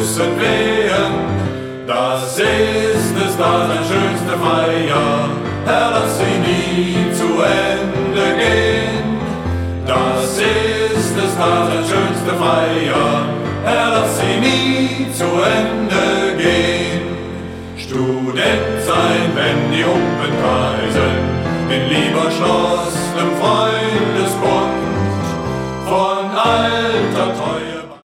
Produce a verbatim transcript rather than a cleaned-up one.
müssen wehen. Das ist es, das ein schönste Feier, Herr, lass sie nie zu Ende gehen. Das ist es, das ein schönste Feier, Herr, lass sie nie zu Ende gehen. Student sein, wenn die Humpen kreisen, in lieber Schloss